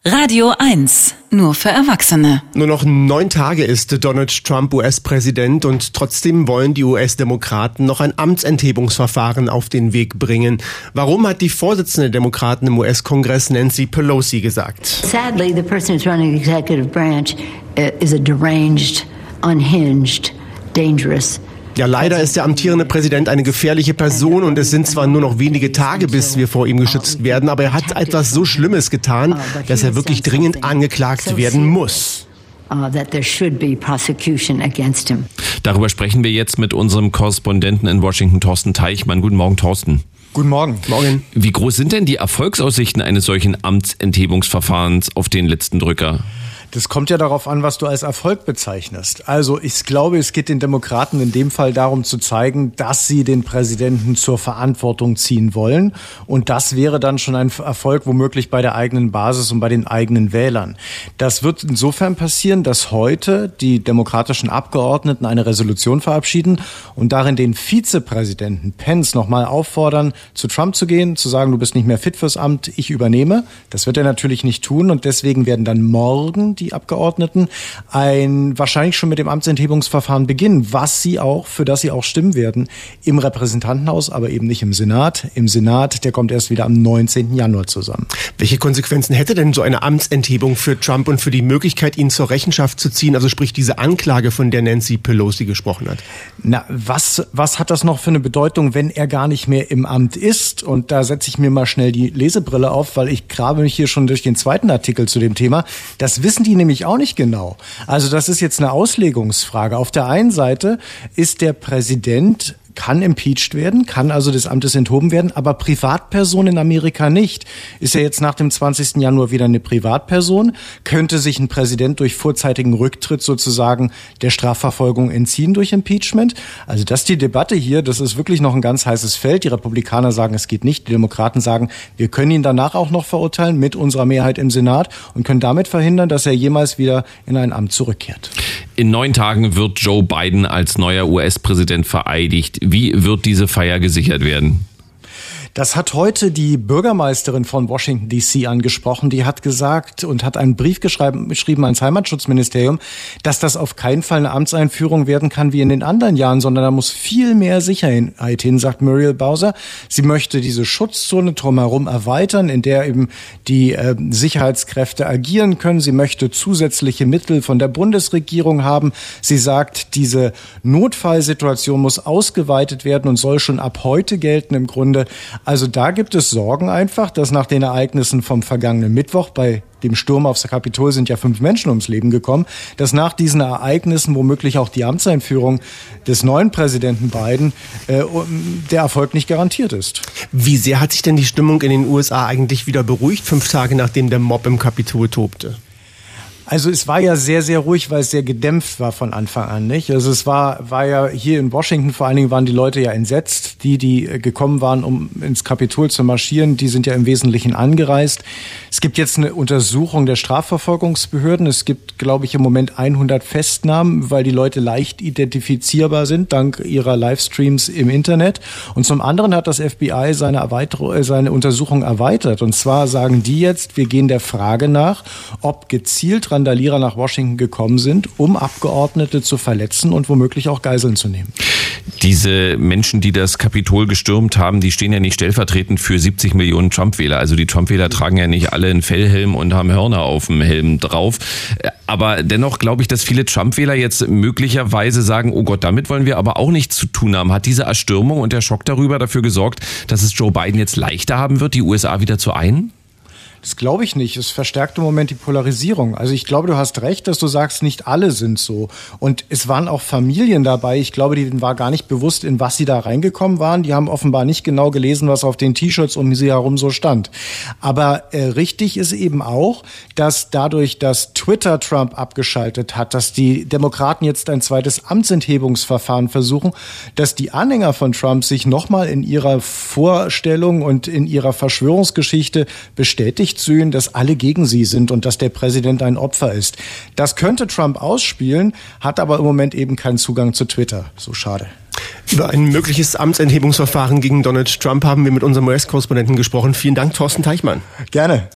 Radio 1, nur für Erwachsene. Nur noch 9 Tage ist Donald Trump US-Präsident und trotzdem wollen die US-Demokraten noch ein Amtsenthebungsverfahren auf den Weg bringen. Warum, hat die Vorsitzende der Demokraten im US-Kongress Nancy Pelosi gesagt. Sadly, the person who's running the executive branch is a deranged, unhinged, dangerous. Ja, leider ist der amtierende Präsident eine gefährliche Person und es sind zwar nur noch wenige Tage, bis wir vor ihm geschützt werden, aber er hat etwas so Schlimmes getan, dass er wirklich dringend angeklagt werden muss. Darüber sprechen wir jetzt mit unserem Korrespondenten in Washington, Thorsten Teichmann. Guten Morgen, Thorsten. Guten Morgen. Morgen. Wie groß sind denn die Erfolgsaussichten eines solchen Amtsenthebungsverfahrens auf den letzten Drücker? Das kommt ja darauf an, was du als Erfolg bezeichnest. Also ich glaube, es geht den Demokraten in dem Fall darum zu zeigen, dass sie den Präsidenten zur Verantwortung ziehen wollen. Und das wäre dann schon ein Erfolg womöglich bei der eigenen Basis und bei den eigenen Wählern. Das wird insofern passieren, dass heute die demokratischen Abgeordneten eine Resolution verabschieden und darin den Vizepräsidenten Pence nochmal auffordern, zu Trump zu gehen, zu sagen, du bist nicht mehr fit fürs Amt, ich übernehme. Das wird er natürlich nicht tun und deswegen werden dann morgen die Abgeordneten wahrscheinlich schon mit dem Amtsenthebungsverfahren beginnen, für das sie auch stimmen werden, im Repräsentantenhaus, aber eben nicht im Senat. Im Senat, der kommt erst wieder am 19. Januar zusammen. Welche Konsequenzen hätte denn so eine Amtsenthebung für Trump und für die Möglichkeit, ihn zur Rechenschaft zu ziehen? Also sprich diese Anklage, von der Nancy Pelosi gesprochen hat. Na, was hat das noch für eine Bedeutung, wenn er gar nicht mehr im Amt ist? Und da setze ich mir mal schnell die Lesebrille auf, weil ich grabe mich hier schon durch den zweiten Artikel zu dem Thema. Das wissen die nämlich auch nicht genau. Also das ist jetzt eine Auslegungsfrage. Auf der einen Seite ist der Präsident kann impeached werden, kann also des Amtes enthoben werden, aber Privatperson in Amerika nicht. Ist er jetzt nach dem 20. Januar wieder eine Privatperson? Könnte sich ein Präsident durch vorzeitigen Rücktritt sozusagen der Strafverfolgung entziehen durch Impeachment? Also das ist die Debatte hier, das ist wirklich noch ein ganz heißes Feld. Die Republikaner sagen, es geht nicht. Die Demokraten sagen, wir können ihn danach auch noch verurteilen mit unserer Mehrheit im Senat und können damit verhindern, dass er jemals wieder in ein Amt zurückkehrt. In 9 Tagen wird Joe Biden als neuer US-Präsident vereidigt. Wie wird diese Feier gesichert werden? Das hat heute die Bürgermeisterin von Washington D.C. angesprochen. Die hat gesagt und hat einen Brief geschrieben ans Heimatschutzministerium, dass das auf keinen Fall eine Amtseinführung werden kann wie in den anderen Jahren, sondern da muss viel mehr Sicherheit hin, sagt Muriel Bowser. Sie möchte diese Schutzzone drumherum erweitern, in der eben die Sicherheitskräfte agieren können. Sie möchte zusätzliche Mittel von der Bundesregierung haben. Sie sagt, diese Notfallsituation muss ausgeweitet werden und soll schon ab heute gelten im Grunde. Also da gibt es Sorgen einfach, dass nach den Ereignissen vom vergangenen Mittwoch, bei dem Sturm aufs Kapitol sind ja 5 Menschen ums Leben gekommen, dass nach diesen Ereignissen womöglich auch die Amtseinführung des neuen Präsidenten Biden der Erfolg nicht garantiert ist. Wie sehr hat sich denn die Stimmung in den USA eigentlich wieder beruhigt, 5 Tage nachdem der Mob im Kapitol tobte? Also es war ja sehr, sehr ruhig, weil es sehr gedämpft war von Anfang an, nicht? Also es war ja hier in Washington, vor allen Dingen waren die Leute ja entsetzt. Die gekommen waren, um ins Kapitol zu marschieren, die sind ja im Wesentlichen angereist. Es gibt jetzt eine Untersuchung der Strafverfolgungsbehörden. Es gibt, glaube ich, im Moment 100 Festnahmen, weil die Leute leicht identifizierbar sind, dank ihrer Livestreams im Internet. Und zum anderen hat das FBI seine Untersuchung erweitert. Und zwar sagen die jetzt, wir gehen der Frage nach, ob gezielt Randalierer nach Washington gekommen sind, um Abgeordnete zu verletzen und womöglich auch Geiseln zu nehmen. Diese Menschen, die das Kapitol gestürmt haben, die stehen ja nicht stellvertretend für 70 Millionen Trump-Wähler. Also die Trump-Wähler tragen ja nicht alle einen Fellhelm und haben Hörner auf dem Helm drauf. Aber dennoch glaube ich, dass viele Trump-Wähler jetzt möglicherweise sagen, oh Gott, damit wollen wir aber auch nichts zu tun haben. Hat diese Erstürmung und der Schock darüber dafür gesorgt, dass es Joe Biden jetzt leichter haben wird, die USA wieder zu einen? Das glaube ich nicht. Es verstärkt im Moment die Polarisierung. Also ich glaube, du hast recht, dass du sagst, nicht alle sind so. Und es waren auch Familien dabei. Ich glaube, denen war gar nicht bewusst, in was sie da reingekommen waren. Die haben offenbar nicht genau gelesen, was auf den T-Shirts um sie herum so stand. Aber richtig ist eben auch, dass dadurch, dass Twitter Trump abgeschaltet hat, dass die Demokraten jetzt ein zweites Amtsenthebungsverfahren versuchen, dass die Anhänger von Trump sich nochmal in ihrer Vorstellung und in ihrer Verschwörungsgeschichte bestätigt sehen, dass alle gegen sie sind und dass der Präsident ein Opfer ist. Das könnte Trump ausspielen, hat aber im Moment eben keinen Zugang zu Twitter. So schade. Über ein mögliches Amtsenthebungsverfahren gegen Donald Trump haben wir mit unserem US-Korrespondenten gesprochen. Vielen Dank, Thorsten Teichmann. Gerne.